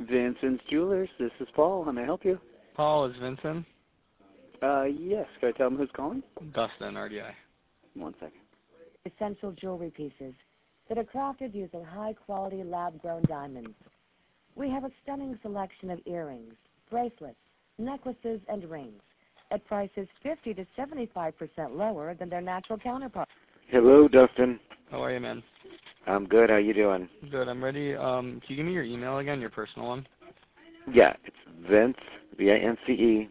Vincent's Jewelers. This is Paul. How may I help you? Paul, is Vincent? Yes. Can I tell him who's calling? Dustin, RDI. 1 second. Essential jewelry pieces that are crafted using high-quality lab-grown diamonds. We have a stunning selection of earrings, bracelets, necklaces, and rings at prices 50 to 75% lower than their natural counterparts. Hello, Dustin. How are you, man? I'm good. How you doing? Good, I'm ready. Can you give me your email again, your personal one? Yeah, it's Vince, V-I-N-C-E,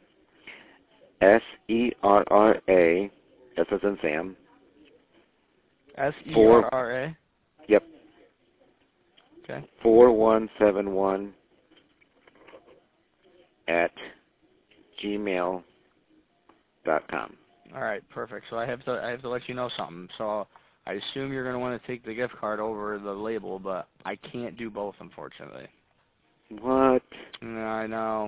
S-E-R-R-A, S as in Sam. S-E-R-R-A? Yep. Okay. 4171 at gmail.com. All right, perfect. So I have to let you know something. So I assume you're going to want to take the gift card over the label, but I can't do both, unfortunately. What? No, I know.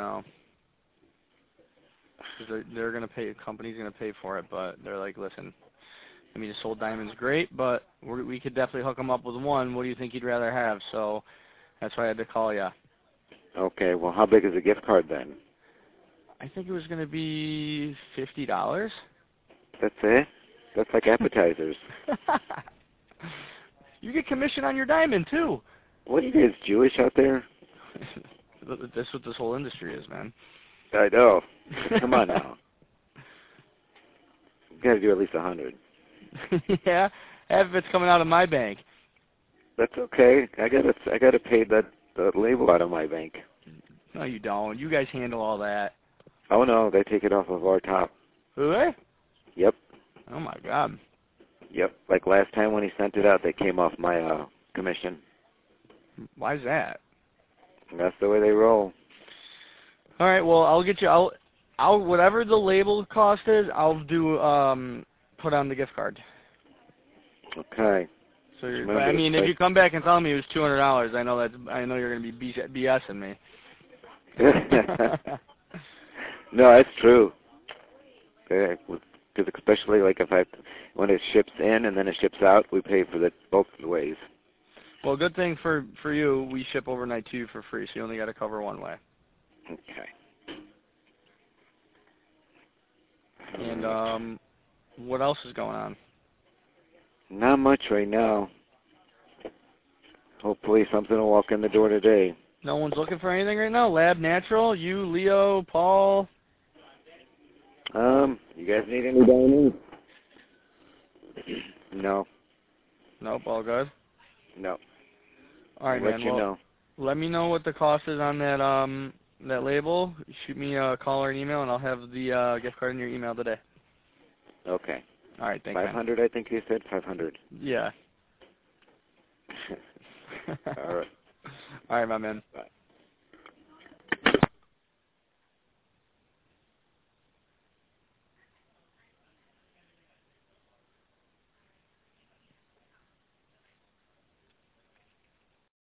'Cause they're going to pay, the company's going to pay for it, but they're like, listen, I mean, Soul Diamond's great, but we could definitely hook them up with one. What do you think you'd rather have? So that's why I had to call you. Okay, well, how big is the gift card then? I think it was going to be $50. That's it? That's like appetizers. You get commission on your diamond, too. What are you guys, Jewish out there? That's what this whole industry is, man. I know. Come on now. You got to do at least 100. Yeah, half of it's coming out of my bank. That's okay. I gotta pay the label out of my bank. No, you don't. You guys handle all that. Oh no, they take it off of our top. Really? Yep. Oh my God. Yep. Like last time when he sent it out, they came off my commission. Why's that? That's the way they roll. All right. Well, I'll get you. I'll whatever the label cost is, I'll do put on the gift card. Okay. So but, I mean, if you come back and tell me it was $200, I know you're going to be BSing me. No, that's true. Because especially like when it ships in and then it ships out, we pay for both ways. Well, good thing for you, we ship overnight to you for free, so you only got to cover one way. Okay. And what else is going on? Not much right now. Hopefully something will walk in the door today. No one's looking for anything right now? Lab Natural? You, Leo, Paul? You guys need any diamonds? No. Nope, all good? No. All right, I'll man. let you know. Let me know what the cost is on that label. Shoot me a call or an email, and I'll have the gift card in your email today. Okay. All right, thanks, 500, I think you said 500. Yeah. All right. All right, my man.